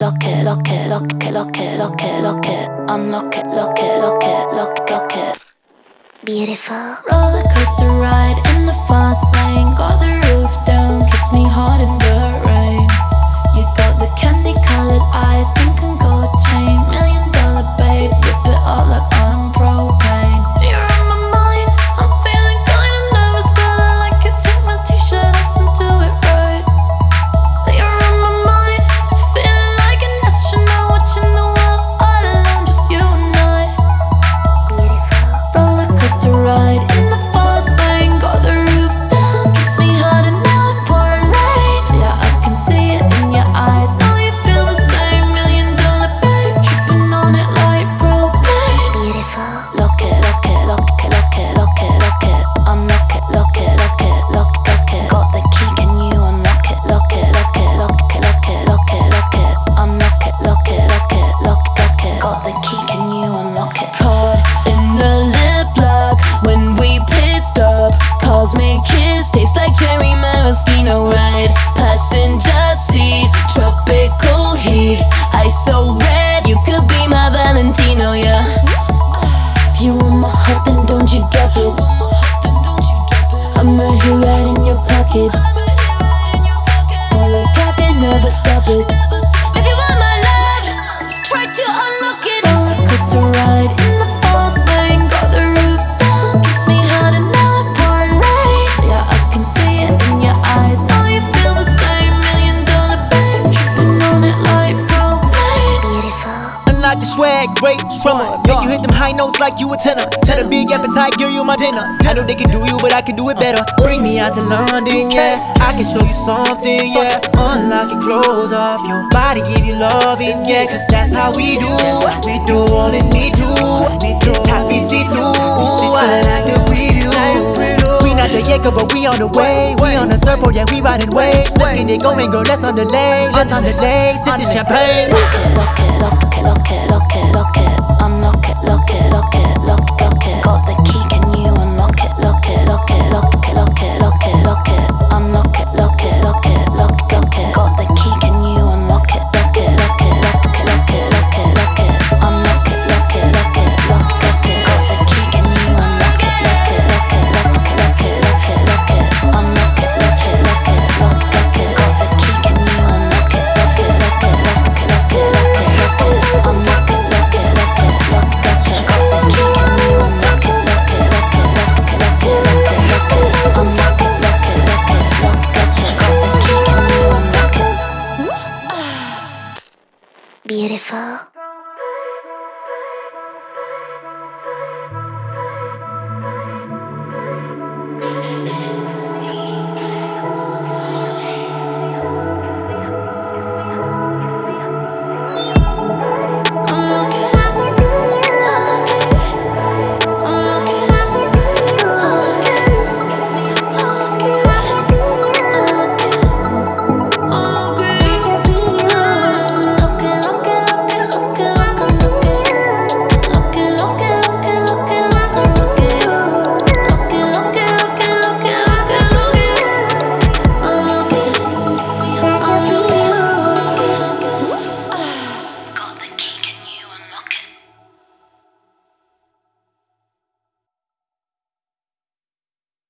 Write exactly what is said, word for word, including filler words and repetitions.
lock it, lock it, lock it, lock it, lock it, lock it, unlock it, lock it, lock it, lock it, lock it. Beautiful. Roller coaster ride in the fast lane, got the roof down, kiss me hard in the rain. You got the candy colored eyes, pink and gold chain, million dollar babe, whip it up like I'm propane. You're on my mind, I'm feeling kinda nervous, but I like it. Take my t-shirt off and do it right. You're on my mind, feeling like an astronaut, watching the world all alone, just you and I. Roller coaster ride in the fast lane, got the roof down, kiss me hard and now it's pouring rain. Yeah, I can see it in your eyes, now you feel the same. Million dollar babe, tripping on it like propane. Beautiful. Lock it, lock it, lock it, lock it, lock it, lock it, unlock it, lock it, lock it, lock it, lock it. Got the key, can you unlock it? Lock it, lock it, lock it, lock it, lock it, lock it, unlock it, lock it, lock it, lock it, lock it. Got the key, can you unlock it? Caught in the lip lock when we pit stop. Cosmic kiss tastes like cherry maraschino ride. Passenger seat, tropical heat. Ice so red, you could be my Valentino, yeah. If you want my heart, then don't you drop it. I'm right here, right in your pocket. All I got, they never stop it. If you want my love, try to unlock it. Roller coaster ride in the fast lane, got the roof down, kiss me hard and now it's pouring rain. Yeah, I can see it in your eyes, now you feel the same. Million dollar babe, tripping on it like propane. Beautiful. Unlock the swag, great drummer. Make you hit them high notes like you a tenor. Tell a big appetite, girl, you my dinner. I know they can do you, but I can do it better. Bring me out to London, yeah. I can show you something, yeah. Unlock your clothes off, your body give you loving, yeah. Cause that's how we do. We do all it need to. We do top be see through. I like the preview. We not the Jacob, but we on the way. We on the surfboard, yeah, we riding waves. Let's get it going, girl, let's on the lane. Let's on the lane, sip this champagne. Lock it, lock it, lock it, lock it, lock it, lock it, unlock it, lock it, lock it, lock it, lock it. Got the key, can you unlock it? Lock it, lock it, lock it, lock it, lock it, lock it, unlock it, lock it, lock it, lock it, lock it. Got the key, can you unlock it? Lock it, lock it, lock it, lock it, lock it, lock it, unlock it, lock it, lock it, lock it, lock it. Got the key, can you unlock it? Lock it, lock it, lock it, lock it, lock it, lock it, unlock it, lock it, lock it, lock it, lock it. Got the key, can you unlock it? Lock it, lock it, lock it, lock it, lock it, lock it, unlock it, lock it, lock it, lock it, lock it. Got the key, can you unlock it? Lock it, lock it, lock it, lock it, lock it, lock it, unlock it, lock it, lock it, lock it, lock it. Got the key, can you unlock it? Beautiful.